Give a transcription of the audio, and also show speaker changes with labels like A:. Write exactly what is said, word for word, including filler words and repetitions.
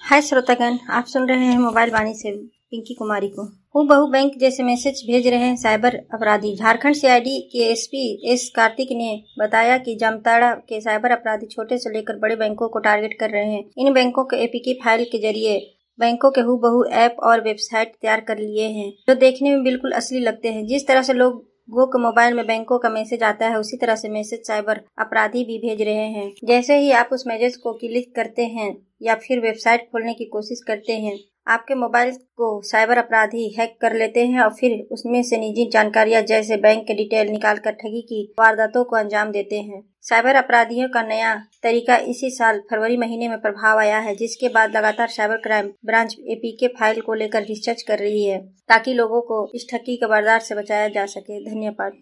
A: हाय श्रोतागण, आप सुन रहे हैं मोबाइल वाणी से पिंकी कुमारी को। हूबहू बैंक जैसे मैसेज भेज रहे हैं साइबर अपराधी। झारखंड सीआईडी के एसपी एस कार्तिक ने बताया कि जामताड़ा के साइबर अपराधी छोटे से लेकर बड़े बैंकों को टारगेट कर रहे हैं। इन बैंकों के एपीके फाइल के जरिए बैंकों के हूबहू ऐप और वेबसाइट तैयार कर लिए हैं, जो देखने में बिल्कुल असली लगते हैं। जिस तरह से लोगों के मोबाइल में बैंकों का मैसेज आता है, उसी तरह से मैसेज साइबर अपराधी भी भेज रहे हैं। जैसे ही आप उस मैसेज को क्लिक करते हैं या फिर वेबसाइट खोलने की कोशिश करते हैं, आपके मोबाइल को साइबर अपराधी हैक कर लेते हैं और फिर उसमें से निजी जानकारियां जैसे बैंक के डिटेल निकालकर ठगी की वारदातों को अंजाम देते हैं। साइबर अपराधियों का नया तरीका इसी साल फरवरी महीने में प्रभाव आया है, जिसके बाद लगातार cyber crime branch APK file को लेकर रिसर्च कर रही है, ताकि लोगों को इस ठगी के वारदात से बचाया जा सके। धन्यवाद।